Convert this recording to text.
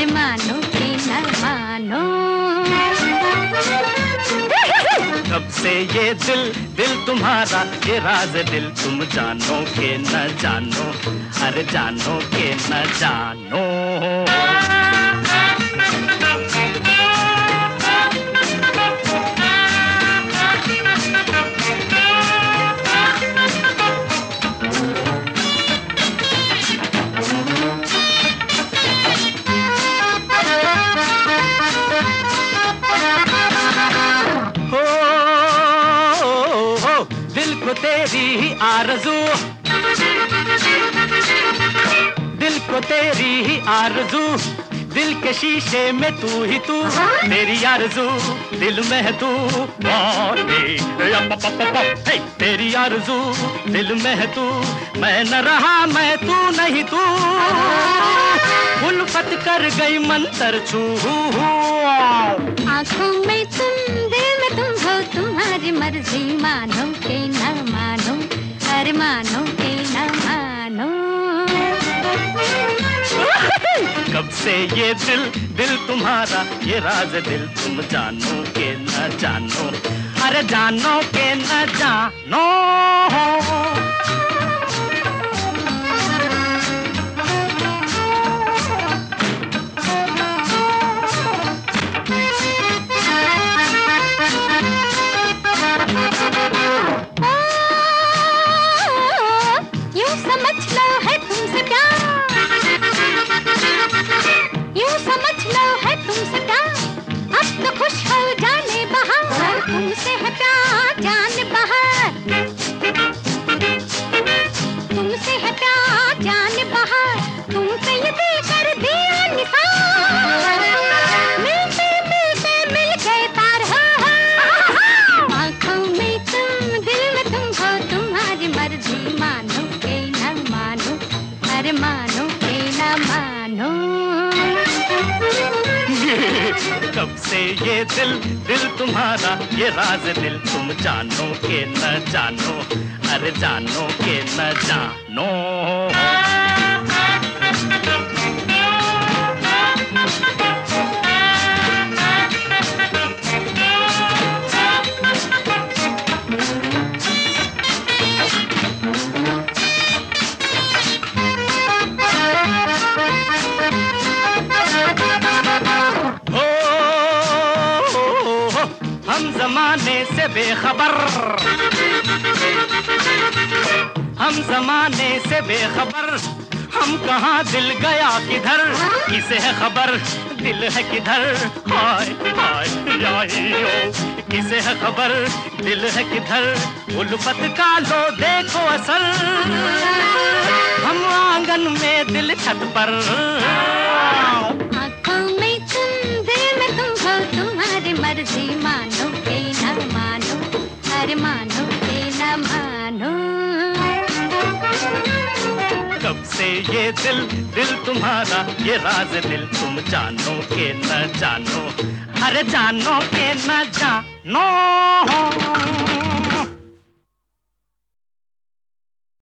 अरे मानो कि न मानो। कब से ये दिल तुम्हारा, ये राज दिल तुम जानो के न जानो, अरे जानो के न जानो। तेरी ही आरज़ू, दिल को तेरी ही आरज़ू, दिल के शीशे में तू ही तू, तेरी आरज़ू दिल में है तू, तेरी आरज़ू दिल में है तू, मैं न रहा मैं तू नहीं तू, उल्फत कर गई मंतर छू। आँखों में तुम दिल में तुम हो, तुम्हारी मर्जी मानो के न मानो, अरे मानो के न मानो। कब से ये दिल तुम्हारा, ये राज दिल तुम जानो के न जानो, अरे जानो के न जानो। तुमसे है प्यार जान बहार, तुमसे है प्यार जान बहार, तुम पे ये दिल कर दिया निसार, मिलते मिलते मिल गए तार। आँखों में तुम दिल में तुम हो, तुम्हारी मर्जी मानो के न मानो, अरे मानो के न मानो। कब से ये दिल तुम्हारा, ये राज दिल तुम जानो के न जानो, अरे जानो के न जानो। हम जमाने से बेखबर, हम जमाने से बेखबर, हम कहाँ दिल गया किधर, किसे है खबर दिल है किधर, हाय हाय किसे है खबर दिल है किधर, उल्फत का लो देखो असर, हम आंगन में दिल छत पर। आँखों में तुम दिल में तुम हो, तुम्हारी मर्जी मानो के न मानो, अरे मानो के न मानो। कब से ये दिल तुम्हारा, ये राज दिल तुम जानो के न जानो, अरे जानो के न जानो।